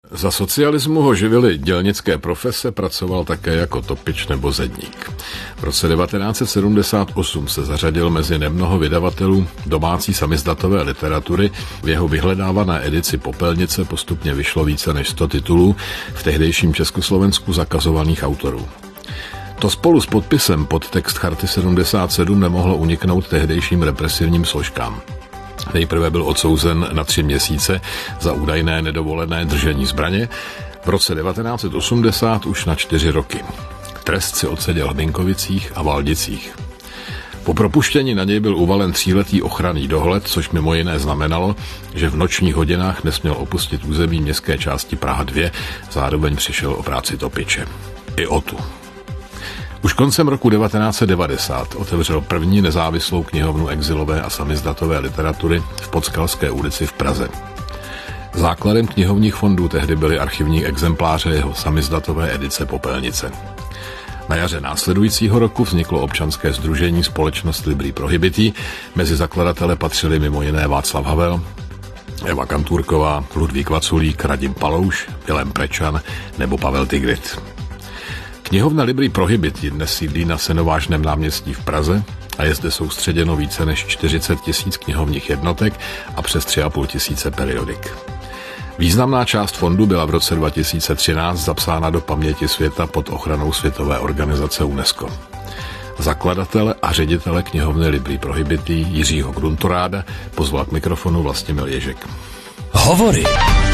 Za socialismu ho živily dělnické profese, pracoval také jako topič nebo zedník. V roce 1978 se zařadil mezi nemnoho vydavatelů domácí samizdatové literatury. V jeho vyhledávané edici Popelnice postupně vyšlo více než 100 titulů v tehdejším Československu zakazovaných autorů. To spolu s podpisem pod text Charty 77 nemohlo uniknout tehdejším represivním složkám. Nejprve byl odsouzen na 3 měsíce za údajné nedovolené držení zbraně, v roce 1980 už na 4 roky. Trest si odseděl v Binkovicích a Valdicích. Po propuštění na něj byl uvalen 3letý ochranný dohled, což mimo jiné znamenalo, že v nočních hodinách nesměl opustit území městské části Praha 2, zároveň přišel o práci topiče. I o tu. Už koncem roku 1990 otevřel první nezávislou knihovnu exilové a samizdatové literatury v Podskalské ulici v Praze. Základem knihovních fondů tehdy byly archivní exempláře jeho samizdatové edice Popelnice. Na jaře následujícího roku vzniklo občanské sdružení Společnost Libri Prohibiti. Mezi zakladatele patřili mimo jiné Václav Havel, Eva Kantůrková, Ludvík Vaculík, Radim Palouš, Vilém Prečan nebo Pavel Tigrit. Knihovna Libri Prohibiti dnes sídlí na Senovážném náměstí v Praze a je zde soustředěno více než 40 000 knihovních jednotek a přes 3 500 periodik. Významná část fondu byla v roce 2013 zapsána do paměti světa pod ochranou Světové organizace UNESCO. Zakladatele a ředitele knihovny Libri Prohibiti Jiřího Gruntoráda pozval k mikrofonu Vlastimil Ježek. Hovory.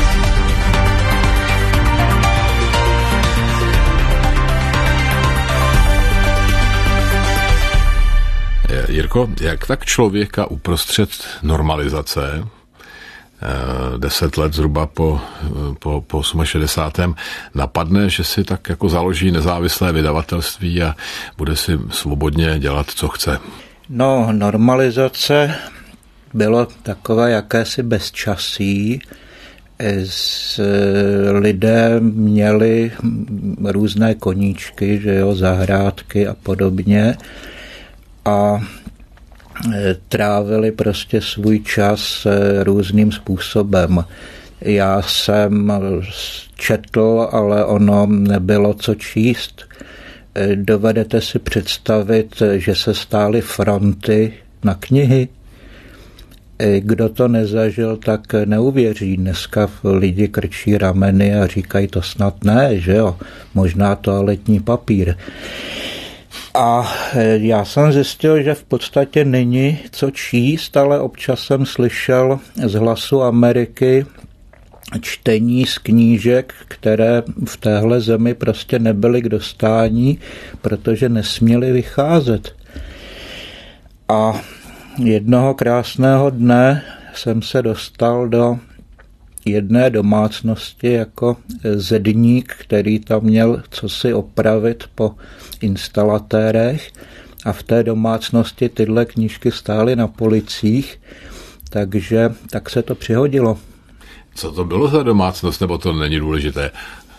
Jirko, jak tak člověka uprostřed normalizace, 10 let zhruba po 68. napadne, že si tak jako založí nezávislé vydavatelství a bude si svobodně dělat, co chce? No, normalizace bylo takové jakési bezčasí. Lidé měli různé koníčky, že jo, zahrádky a podobně. A trávili prostě svůj čas různým způsobem. Já jsem četl, ale ono nebylo co číst. Dovedete si představit, že se stály fronty na knihy? Kdo to nezažil, tak neuvěří. Dneska lidi krčí rameny a říkají, to snad ne, že jo? Možná toaletní papír. A já jsem zjistil, že v podstatě není co číst, ale občas jsem slyšel z Hlasu Ameriky čtení z knížek, které v téhle zemi prostě nebyly k dostání, protože nesměly vycházet. A jednoho krásného dne jsem se dostal do jedné domácnosti jako zedník, který tam měl cosi opravit po instalatérech, a v té domácnosti tyhle knížky stály na policích, takže tak se to přihodilo. Co to bylo za domácnost, nebo to není důležité?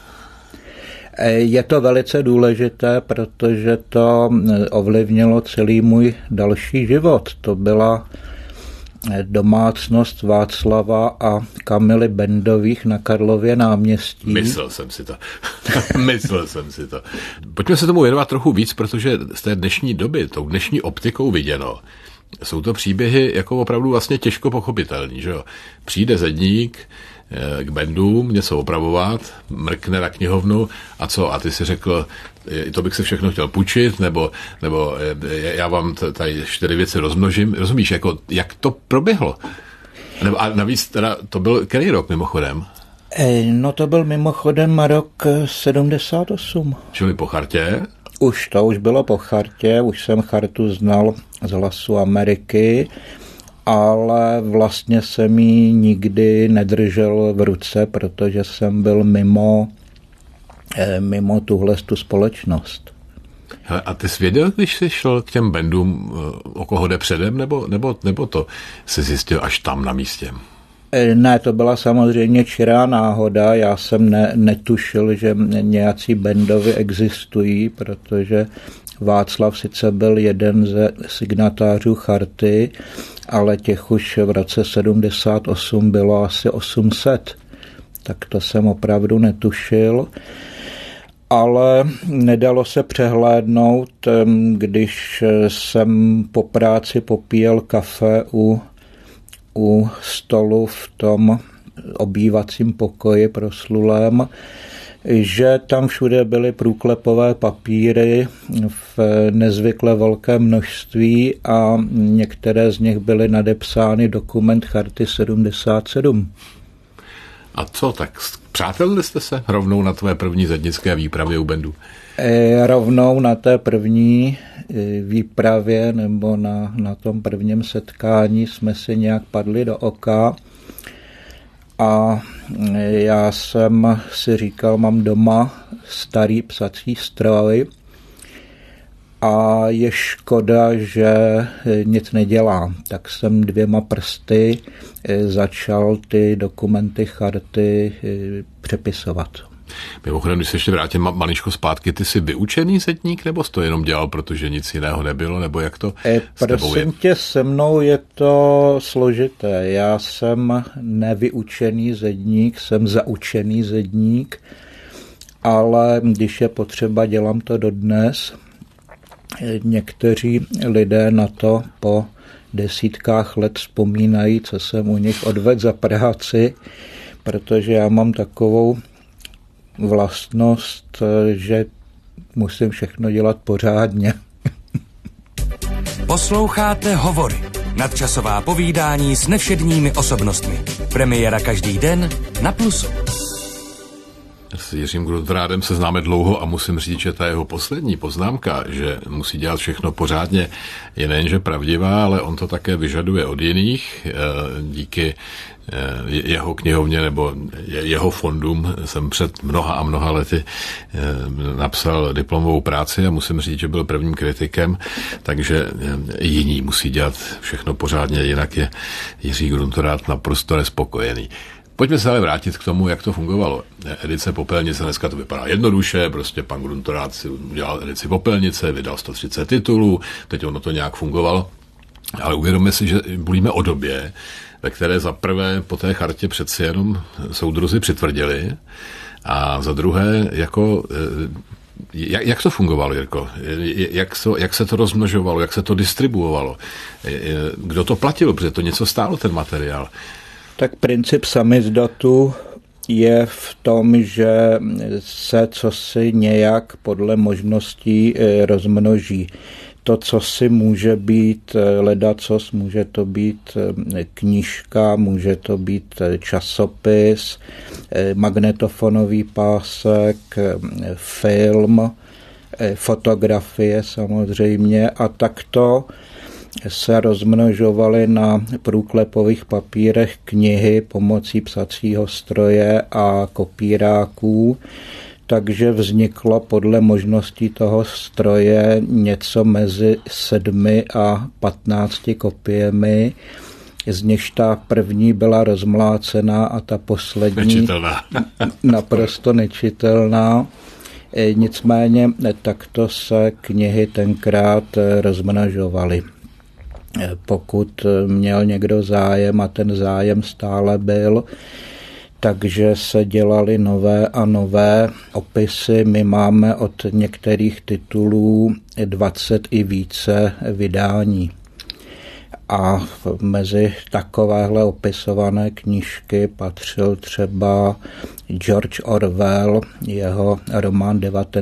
Je to velice důležité, protože to ovlivnilo celý můj další život. To byla domácnost Václava a Kamily Bendových na Karlově náměstí. Myslel jsem si to. Pojďme se tomu věnovat trochu víc, protože z té dnešní doby, tou dnešní optikou viděno, jsou to příběhy jako opravdu vlastně těžko pochopitelný, že jo? Přijde zedník k Bendům něco opravovat, mrkne na knihovnu a co? A ty si řekl, to bych se všechno chtěl půjčit, nebo já vám tady 4 věci rozmnožím. Rozumíš, jako, jak to proběhlo? A navíc teda, to byl který rok mimochodem? No to byl mimochodem rok 78. Čili po chartě? Už bylo po chartě, už jsem chartu znal z Hlasu Ameriky, ale vlastně jsem ji nikdy nedržel v ruce, protože jsem byl mimo tu společnost. Hele, a ty jsi věděl, když jsi šel k těm Bendům, o koho jde předem, nebo to jsi zjistil až tam na místě? Ne, to byla samozřejmě čirá náhoda. Já jsem netušil, že nějací Bendovi existují, protože Václav sice byl jeden ze signatářů charty, ale těch už v roce 78 bylo asi 800. tak to jsem opravdu netušil. Ale nedalo se přehlédnout, když jsem po práci popíjel kafe u stolu v tom obývacím pokoji proslulém, že tam všude byly průklepové papíry v nezvykle velké množství a některé z nich byly nadepsány dokument Charty 77. A co, tak přátelili jste se rovnou na tvé první zednické výpravě u Bendu? Rovnou na té první výpravě nebo na tom prvním setkání jsme si nějak padli do oka a já jsem si říkal, mám doma starý psací stroj a je škoda, že nic nedělám. Tak jsem 2 prsty začal ty dokumenty charty přepisovat. Mimochodem, když se ještě vrátím maličko zpátky, ty jsi vyučený zedník, nebo jsi to jenom dělal, protože nic jiného nebylo, nebo jak to s tebou je? Prosím tě, se mnou je to složité. Já jsem nevyučený zedník, jsem zaučený zedník, ale když je potřeba, dělám to dodnes. Někteří lidé na to po desítkách let vzpomínají, co jsem u nich odvedl za práci, protože já mám takovou vlastnost, že musím všechno dělat pořádně. Posloucháte Hovory, nadčasová povídání s nevšedními osobnostmi. Premiéra každý den na Plusu. S Jiřím Gruntrádem se známe dlouho a musím říct, že ta jeho poslední poznámka, že musí dělat všechno pořádně, je nejenže pravdivá, ale on to také vyžaduje od jiných. Díky jeho knihovně nebo jeho fondům jsem před mnoha a mnoha lety napsal diplomovou práci a musím říct, že byl prvním kritikem, takže jiní musí dělat všechno pořádně, jinak je Jiří Gruntrád naprosto nespokojený. Pojďme se ale vrátit k tomu, jak to fungovalo. Edice Popelnice, dneska to vypadá jednoduše, prostě pan Gruntrád si udělal edici Popelnice, vydal 130 titulů, teď ono to nějak fungovalo, ale uvědomme si, že mluvíme o době, ve které za prvé po té chartě přeci jenom soudruzi přitvrdili a za druhé, jako, jak to fungovalo, Jirko? Jak se to rozmnožovalo, jak se to distribuovalo? Kdo to platil, protože to něco stálo, ten materiál? Tak princip samizdatu je v tom, že se cosi nějak podle možností rozmnoží. To, co si může být ledacos, může to být knížka, může to být časopis, magnetofonový pásek, film, fotografie samozřejmě a takto se rozmnožovaly na průklepových papírech knihy pomocí psacího stroje a kopíráků, takže vzniklo podle možností toho stroje něco mezi 7 a 15 kopiemi, z nichž ta první byla rozmlácená a ta poslední nečitelná. Naprosto nečitelná. Nicméně takto se knihy tenkrát rozmnožovaly. Pokud měl někdo zájem a ten zájem stále byl, takže se dělaly nové a nové opisy. My máme od některých titulů 20 i více vydání. A mezi takovéhle opisované knížky patřil třeba George Orwell, jeho román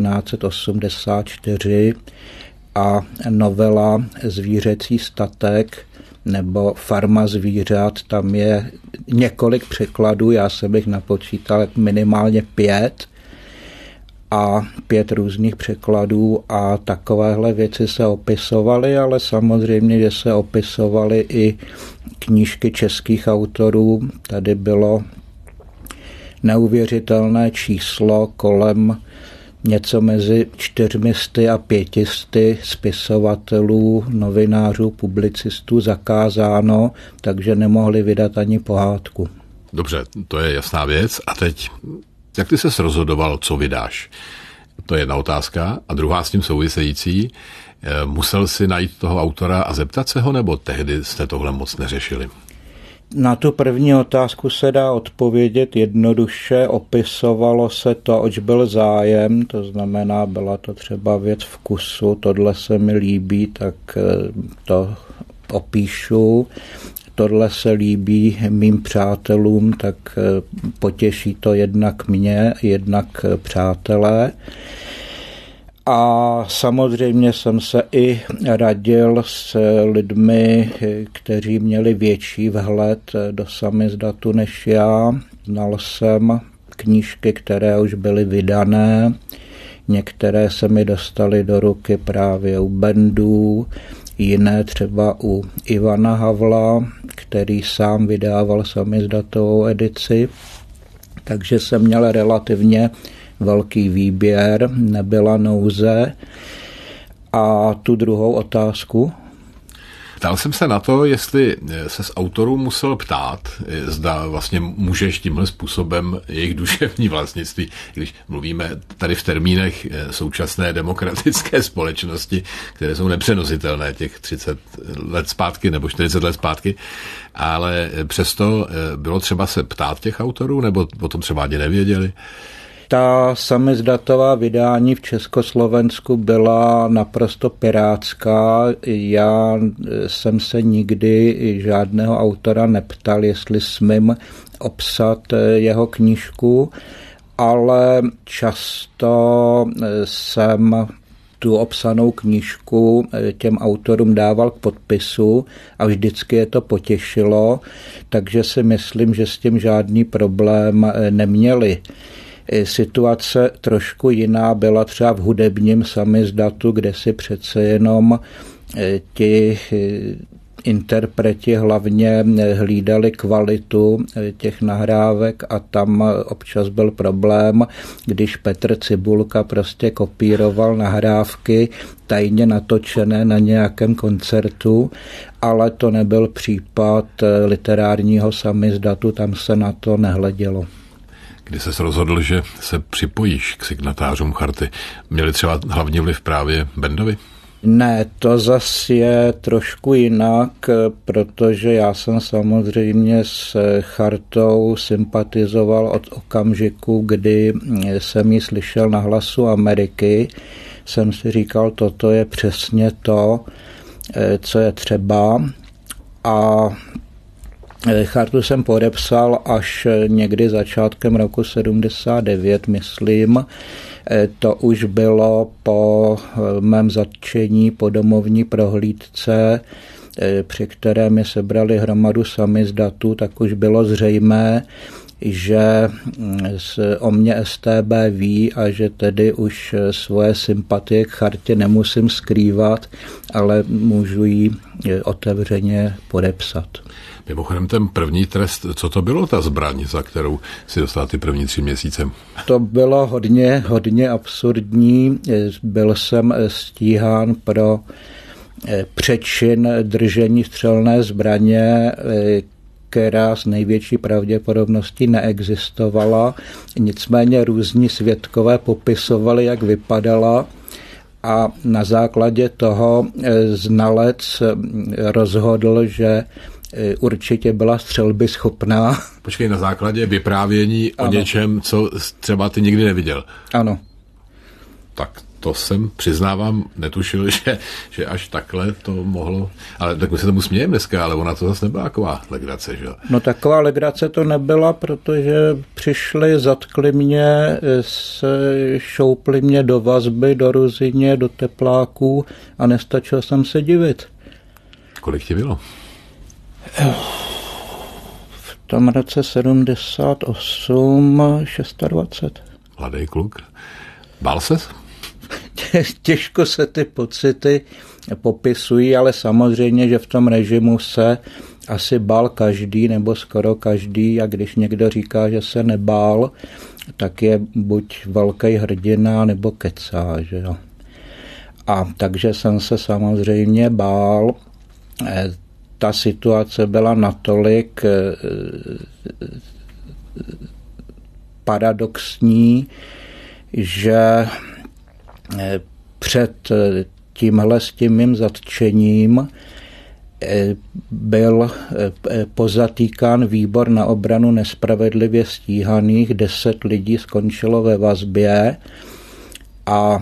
1984 a novela Zvířecí statek nebo Farma zvířat, tam je několik překladů, já jsem jich napočítal minimálně 5 a 5 různých překladů a takovéhle věci se opisovaly, ale samozřejmě, že se opisovaly i knížky českých autorů. Tady bylo neuvěřitelné číslo kolem něco mezi 400 a 500 spisovatelů, novinářů, publicistů zakázáno, takže nemohli vydat ani pohádku. Dobře, to je jasná věc. A teď, jak ty ses rozhodoval, co vydáš? To je jedna otázka. A druhá s tím související, musel si najít toho autora a zeptat se ho, nebo tehdy jste tohle moc neřešili? Na tu první otázku se dá odpovědět jednoduše. Opisovalo se to, oč byl zájem, to znamená, byla to třeba věc vkusu, tohle se mi líbí, tak to opíšu. Tohle se líbí mým přátelům, tak potěší to jednak mě, jednak přátelé. A samozřejmě jsem se i radil s lidmi, kteří měli větší vhled do samizdatu než já. Znal jsem knížky, které už byly vydané, některé se mi dostaly do ruky právě u Bendů, jiné třeba u Ivana Havla, který sám vydával samizdatovou edici. Takže jsem měl relativně velký výběr, nebyla nouze. A tu druhou otázku? Ptal jsem se na to, jestli se s autorů musel ptát, zda vlastně můžeš tímhle způsobem jejich duševní vlastnictví, když mluvíme tady v termínech současné demokratické společnosti, které jsou nepřenositelné těch 30 let zpátky nebo 40 let zpátky, ale přesto bylo třeba se ptát těch autorů, nebo o tom třeba ani nevěděli? Ta samizdatová vydání v Československu byla naprosto pirátská. Já jsem se nikdy žádného autora neptal, jestli smím obsat jeho knížku, ale často jsem tu obsanou knížku těm autorům dával k podpisu a vždycky je to potěšilo, takže si myslím, že s tím žádný problém neměli. Situace trošku jiná byla třeba v hudebním samizdatu, kde si přece jenom ti interpreti hlavně hlídali kvalitu těch nahrávek a tam občas byl problém, když Petr Cibulka prostě kopíroval nahrávky tajně natočené na nějakém koncertu, ale to nebyl případ literárního samizdatu, tam se na to nehledělo. Kdy ses rozhodl, že se připojíš k signatářům charty, měli třeba hlavní vliv právě Bendovi? Ne, to zas je trošku jinak, protože já jsem samozřejmě s chartou sympatizoval od okamžiku, kdy jsem ji slyšel na Hlasu Ameriky. Jsem si říkal, toto je přesně to, co je třeba. A chartu jsem podepsal až někdy začátkem roku 79, myslím. To už bylo po mém zatčení po domovní prohlídce, při které mi sebrali hromadu samizdatů, tak už bylo zřejmé, že o mě StB ví a že tedy už svoje sympatie k chartě nemusím skrývat, ale můžu ji otevřeně podepsat. Mimochodem ten první trest, co to bylo ta zbraň, za kterou si dostal ty první 3 měsíce? To bylo hodně absurdní. Byl jsem stíhán pro přečin držení střelné zbraně, která s největší pravděpodobností neexistovala. Nicméně různí svědkové popisovali, jak vypadala, a na základě toho znalec rozhodl, že určitě byla střelby schopná. Počkej, na základě vyprávění o něčem, co třeba ty nikdy neviděl. Ano. Tak to jsem, přiznávám, netušil, že až takhle to mohlo. Ale tak my se tomu smějeme dneska, ale ona to zase nebyla taková legrace, že? No taková legrace to nebyla, protože přišli, zatkli mě, šoupli mě do vazby, do Ruzyně, do tepláků a nestačil jsem se divit. Kolik ti bylo? V tom roce 78, 26. Mladý kluk. Bál ses? Těžko se ty pocity popisují, ale samozřejmě, že v tom režimu se asi bál každý, nebo skoro každý, a když někdo říká, že se nebál, tak je buď velký hrdina, nebo kecá, že jo. A takže jsem se samozřejmě bál. Ta situace byla natolik paradoxní, že před tímhle s tím mým zatčením byl pozatýkán výbor na obranu nespravedlivě stíhaných, 10 lidí skončilo ve vazbě a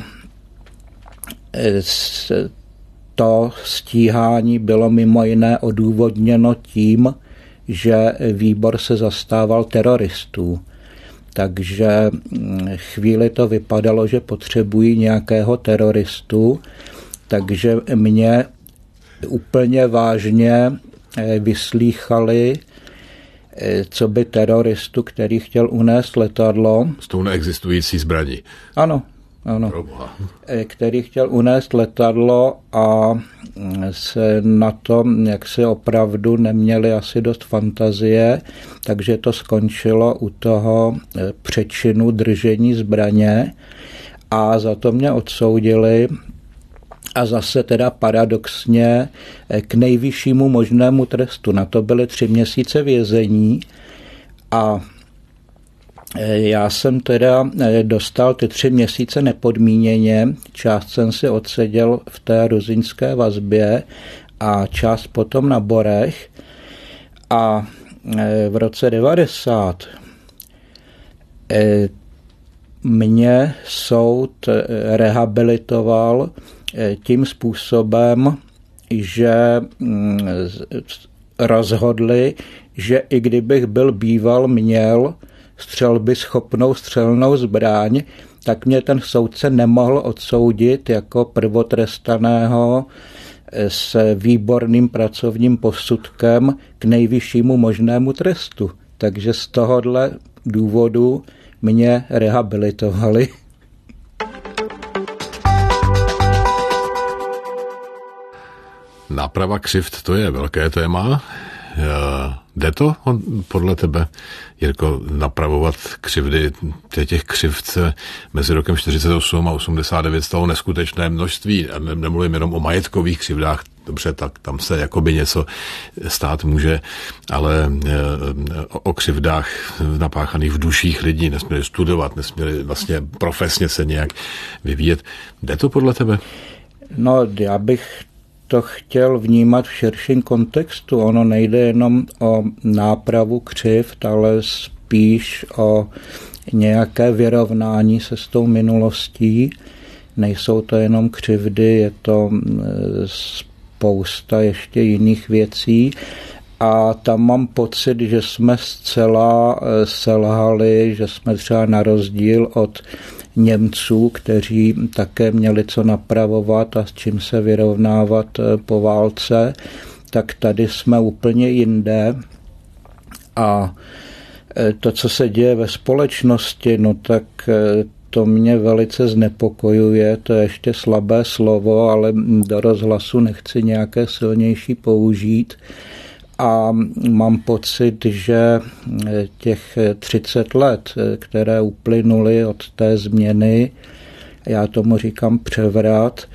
to stíhání bylo mimo jiné odůvodněno tím, že výbor se zastával teroristů. Takže chvíli to vypadalo, že potřebují nějakého teroristu, takže mě úplně vážně vyslýchali, co by teroristu, který chtěl unést letadlo. S tou neexistující zbraní. Ano. Který chtěl unést letadlo a se na to, jak se opravdu neměli asi dost fantazie, takže to skončilo u toho přečinu držení zbraně a za to mě odsoudili a zase teda paradoxně k nejvyššímu možnému trestu. Na to byly 3 měsíce vězení a já jsem teda dostal ty 3 měsíce nepodmíněně, část jsem si odseděl v té ruzyňské vazbě a část potom na Borech a v roce 90 mě soud rehabilitoval tím způsobem, že rozhodli, že i kdybych byl býval měl střelby schopnou střelnou zbraň, tak mě ten soudce nemohl odsoudit jako prvotrestaného s výborným pracovním posudkem k nejvyššímu možnému trestu. Takže z tohohle důvodu mě rehabilitovali. Náprava křivd, to je velké téma. Jde to podle tebe, Jirko, napravovat křivdy? Těch křivd mezi rokem 48 a 89 stalo neskutečné množství. Nemluvím jenom o majetkových křivdách, dobře, tak tam se jakoby něco stát může, ale o křivdách napáchaných v duších lidí nesměli studovat, nesměli vlastně profesně se nějak vyvíjet. Jde to podle tebe? No, já bych to chtěl vnímat v širším kontextu. Ono nejde jenom o nápravu křivd, ale spíš o nějaké vyrovnání se s tou minulostí. Nejsou to jenom křivdy, je to spousta ještě jiných věcí. A tam mám pocit, že jsme zcela selhali, že jsme třeba na rozdíl od Němců, kteří také měli co napravovat a s čím se vyrovnávat po válce, tak tady jsme úplně jinde. A to, co se děje ve společnosti, no tak to mě velice znepokojuje, to je ještě slabé slovo, ale do rozhlasu nechci nějaké silnější použít. A mám pocit, že těch 30 let, které uplynuly od té změny, já tomu říkám převrat,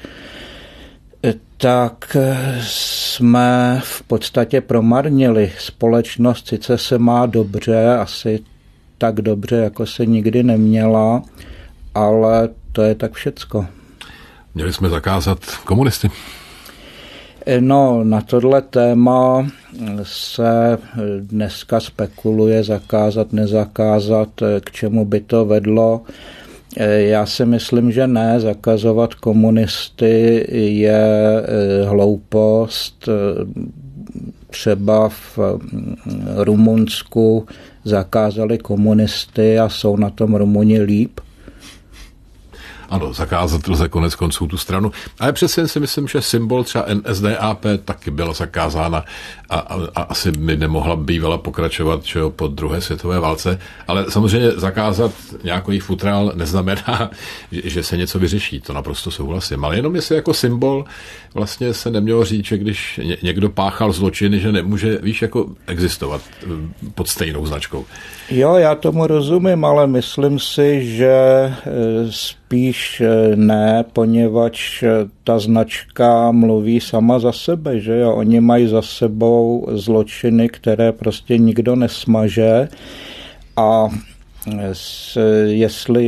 tak jsme v podstatě promarnili. Společnost sice se má dobře, asi tak dobře, jako se nikdy neměla, ale to je tak všecko. Měli jsme zakázat komunisty? No, na tohle téma se dneska spekuluje zakázat, nezakázat, k čemu by to vedlo. Já si myslím, že ne, zakazovat komunisty je hloupost. Třeba v Rumunsku zakázali komunisty a jsou na tom Rumuni líp. Ano, zakázat lze konec konců tu stranu. Ale přesně si myslím, že symbol třeba NSDAP taky byla zakázána a asi by nemohla bývala pokračovat po druhé světové válce. Ale samozřejmě zakázat nějaký futrál neznamená, že se něco vyřeší. To naprosto souhlasím. Ale jenom jestli jako symbol vlastně se nemělo říct, že když někdo páchal zločiny, že nemůže, víš, jako existovat pod stejnou značkou. Jo, já tomu rozumím, ale myslím si, že spíš ne, poněvadž ta značka mluví sama za sebe, že jo, oni mají za sebou zločiny, které prostě nikdo nesmaže a jestli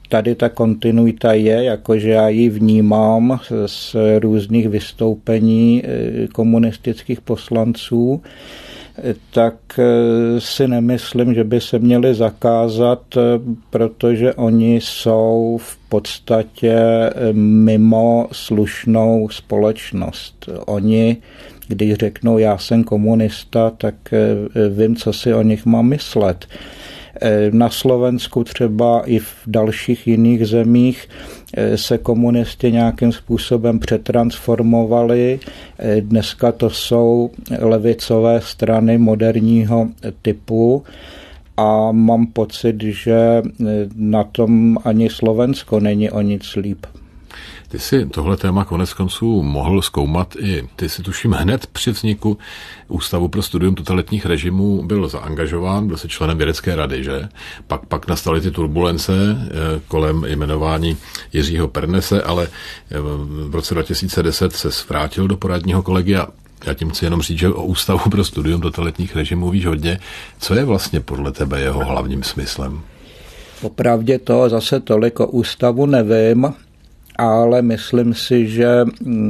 tady ta kontinuita je, jakože já ji vnímám z různých vystoupení komunistických poslanců, tak si nemyslím, že by se měli zakázat, protože oni jsou v podstatě mimo slušnou společnost. Oni, když řeknou já jsem komunista, tak vím, co si o nich mám myslet. Na Slovensku třeba i v dalších jiných zemích se komunisti nějakým způsobem přetransformovali. Dneska to jsou levicové strany moderního typu a mám pocit, že na tom ani Slovensko není o nic líp. Ty si tohle téma konec konců mohl zkoumat i ty si tuším hned při vzniku Ústavu pro studium totalitních režimů byl zaangažován, byl si členem vědecké rady, že? Pak nastaly ty turbulence kolem jmenování Jiřího Pernese, ale v roce 2010 se vrátil do poradního kolegia. Já tím chci jenom říct, že o Ústavu pro studium totalitních režimů víš hodně. Co je vlastně podle tebe jeho hlavním smyslem? Popravdě to zase tolik o ústavu nevím, ale myslím si, že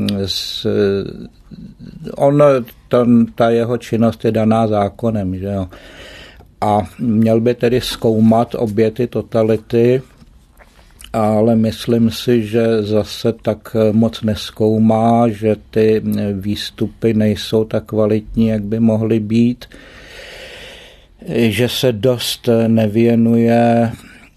ta jeho činnost je daná zákonem, že jo. A měl by tedy zkoumat obě ty totality, ale myslím si, že zase tak moc nezkoumá, že ty výstupy nejsou tak kvalitní, jak by mohly být, že se dost nevěnuje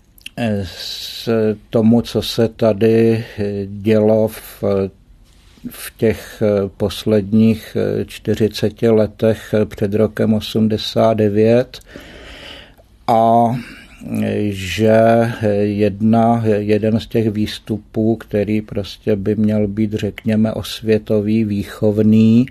tomu, co se tady dělo v těch posledních 40 letech před rokem 89 a že jeden z těch výstupů, který prostě by měl být, řekněme, osvětový, výchovný,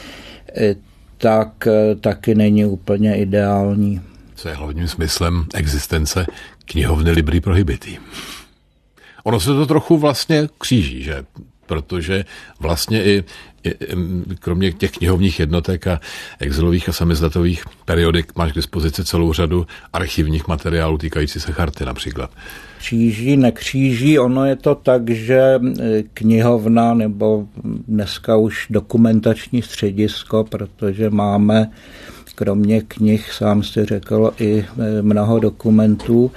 tak taky není úplně ideální. Co je hlavním smyslem existence knihovny Libri Prohibiti? Ono se to trochu vlastně kříží, že? Protože vlastně i kromě těch knihovních jednotek a exilových a samizdatových periodik máš k dispozici celou řadu archivních materiálů týkající se charty například. Kříží, nekříží, ono je to tak, že knihovna nebo dneska už dokumentační středisko, protože máme kromě knih, sám jsi řekl, i mnoho dokumentů,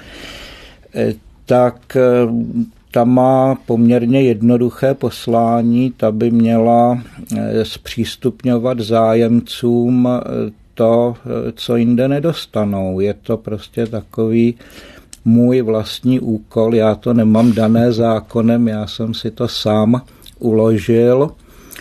tak ta má poměrně jednoduché poslání, ta by měla zpřístupňovat zájemcům to, co jinde nedostanou. Je to prostě takový můj vlastní úkol, já to nemám dané zákonem, já jsem si to sám uložil.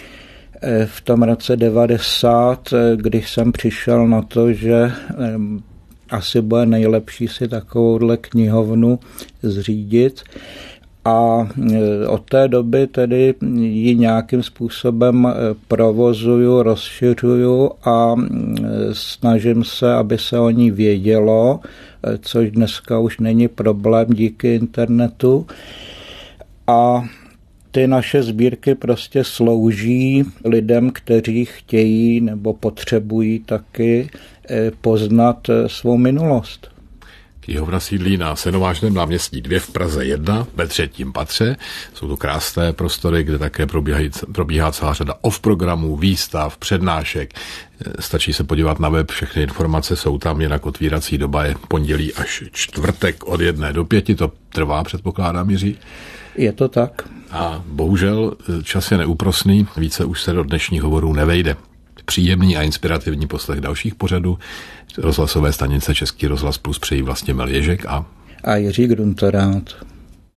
V tom roce 90, když jsem přišel na to, že asi bude nejlepší si takovouhle knihovnu zřídit, a od té doby tedy ji nějakým způsobem provozuju, rozšiřuju a snažím se, aby se o ní vědělo, což dneska už není problém díky internetu. A ty naše sbírky prostě slouží lidem, kteří chtějí nebo potřebují taky poznat svou minulost. Knihovna sídlí na Senovážném náměstí 2 v Praze 1 ve 3. patře. Jsou to krásné prostory, kde také probíhá celá řada off-programů, výstav, přednášek. Stačí se podívat na web, všechny informace jsou tam, jinak otvírací doba je pondělí až čtvrtek od 1 do 5. To trvá, předpokládám, Jiří? Je to tak. A bohužel čas je neúprosný, více už se do dnešních hovorů nevejde. Příjemný a inspirativní poslech dalších pořadů rozhlasové stanice Český rozhlas Plus přejí Vlastimil Ježek a Jiří Gruntorát.